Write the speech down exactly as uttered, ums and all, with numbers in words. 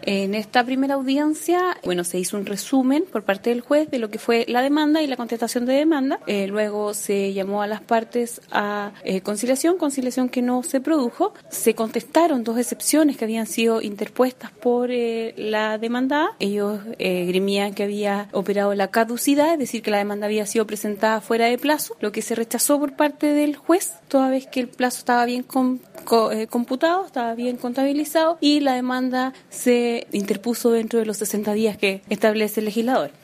En esta primera audiencia, bueno, se hizo un resumen por parte del juez de lo que fue la demanda y la contestación de demanda. Eh, luego se llamó a las partes a eh, conciliación, conciliación que no se produjo. Se contestaron dos excepciones que habían sido interpuestas por eh, la demandada. Ellos eh, grimían que había operado la caducidad, es decir, que la demanda había sido presentada fuera de plazo, lo que se rechazó por parte del juez, toda vez que el plazo estaba bien com, co, eh, computado, estaba bien contabilizado y la demanda se interpuso dentro de los sesenta días que establece el legislador.